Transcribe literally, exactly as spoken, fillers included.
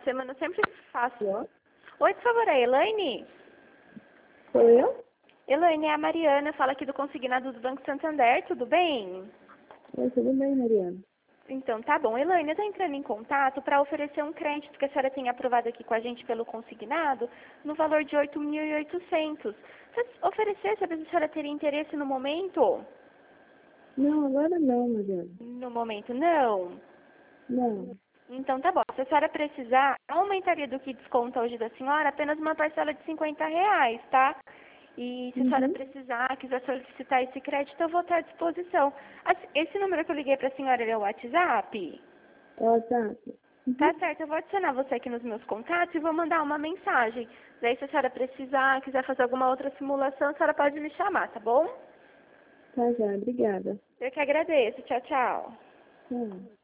de semana eu sempre faço. Alô? Oi, por favor, é a Elaine? Sou eu? Elaine, é a Mariana, fala aqui do Consignado do Banco Santander, tudo bem? Oi, tudo bem, Mariana? Então, tá bom. Elaine, eu estou entrando em contato para oferecer um crédito que a senhora tem aprovado aqui com a gente pelo consignado no valor de oito mil e oitocentos. Se oferecer, sabe se a senhora teria interesse no momento? Não, agora não, Mariana. No momento, não. Não. Então, tá bom. Se a senhora precisar, aumentaria do que desconta hoje da senhora apenas uma parcela de cinquenta reais, tá? E se a senhora Uhum. precisar, quiser solicitar esse crédito, eu vou estar à disposição. As- Esse número que eu liguei para a senhora é o WhatsApp? É o WhatsApp? Tá Uhum. certo, eu vou adicionar você aqui nos meus contatos e vou mandar uma mensagem. Daí, se a senhora precisar, quiser fazer alguma outra simulação, a senhora pode me chamar, tá bom? Tá já, obrigada. Eu que agradeço. Tchau, tchau. Tchau.